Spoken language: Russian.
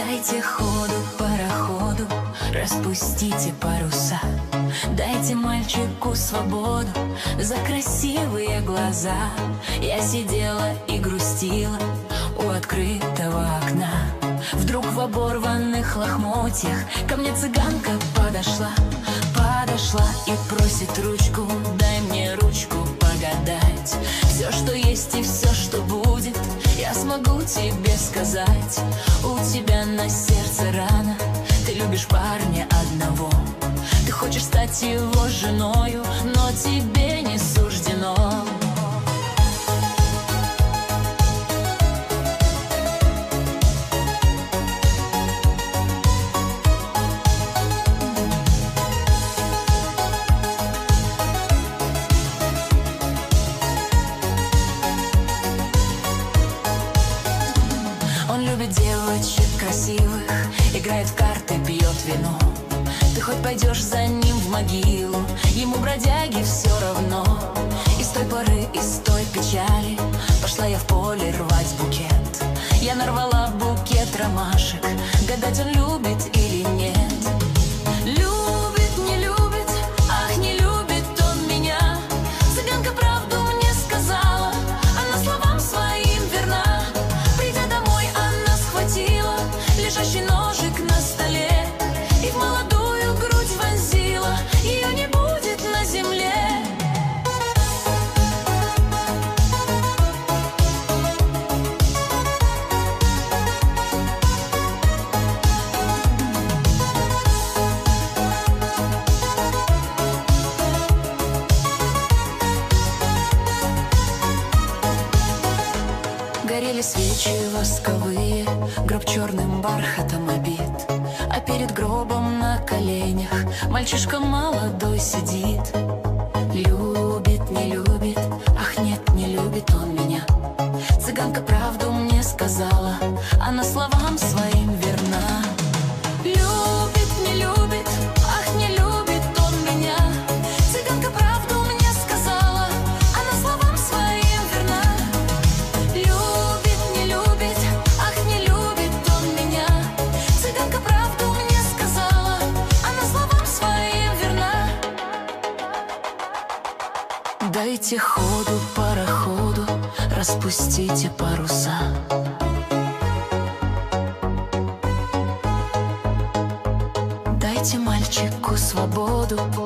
Дайте ходу пароходу, распустите паруса. Дайте мальчику свободу за красивые глаза. Я сидела и грустила у открытого окна. Вдруг в оборванных лохмотьях ко мне цыганка подошла. Подошла и просит ручку, дай мне ручку погадать. Все, что есть и все, что будет, я смогу тебе сказать. У тебя на сердце рана, ты любишь парня одного. Ты хочешь стать его женою, но тебе не суждено. Он любит девочек красивых, играет в карты, пьет вино. Ты хоть пойдешь за ним в могилу, ему, бродяги, все равно. И с той поры, и с той печали пошла я в поле рвать букет. Я нарвала букет ромашек, гадать, он любит или нет. Любит, не любит, ах, не любит он меня. Цыганка правду мне сказала, она словам своим верна. Придя домой, она схватила лежащий ножик на столе и в молодую грудь вонзила. Ее не будет на земле. Горели свечи восковые, гроб черным бархатом обит. А перед гробом на коленях мальчишка молодой сидит. Любит, не любит, ах нет, не любит он меня. Цыганка правду мне сказала, она словам своим верна. Любит, не любит, ах, не любит он меня. Цыганка правду мне сказала, она словам своим верна. Любит, не любит, ах, не любит он меня. Цыганка правду мне сказала, она словам своим верна. Дайте ходу пароходу, распустите паруса. Дайте мальчику свободу